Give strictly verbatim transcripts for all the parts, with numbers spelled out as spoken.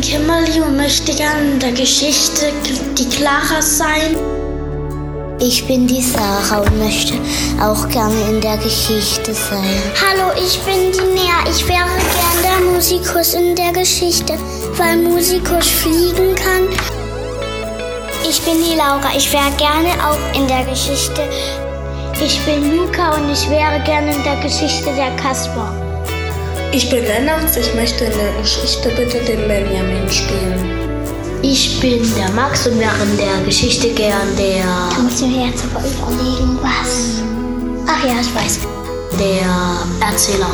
Kimberly und möchte gerne in der Geschichte die Clara sein. Ich bin die Sarah und möchte auch gerne in der Geschichte sein. Hallo, ich bin die Nea. Ich wäre gern der Musikus in der Geschichte, weil Musikus fliegen kann. Ich bin die Laura. Ich wäre gerne auch in der Geschichte. Ich bin Luca und ich wäre gerne in der Geschichte der Kasper. Ich bin Lennox. Ich möchte in der Geschichte bitte den Benjamin spielen. Ich bin der Max und wäre in der Geschichte gern der... Du musst mir jetzt aber überlegen, was... Ach ja, ich weiß. Der Erzähler.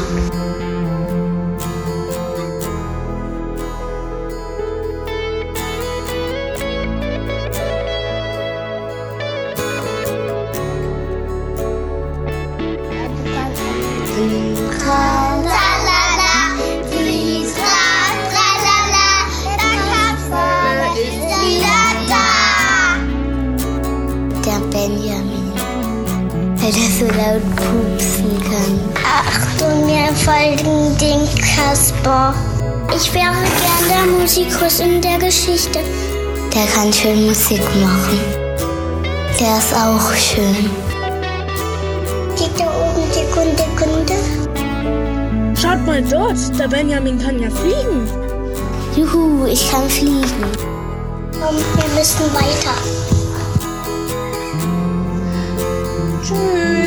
Benjamin, weil er so laut pupsen kann. Achtung, wir folgen den Kasper. Ich wäre gern der Musikus in der Geschichte. Der kann schön Musik machen. Der ist auch schön. Geht da oben die Kunde, Kunde? Schaut mal dort, der Benjamin kann ja fliegen. Juhu, ich kann fliegen. Komm, wir müssen weiter. Tschüss.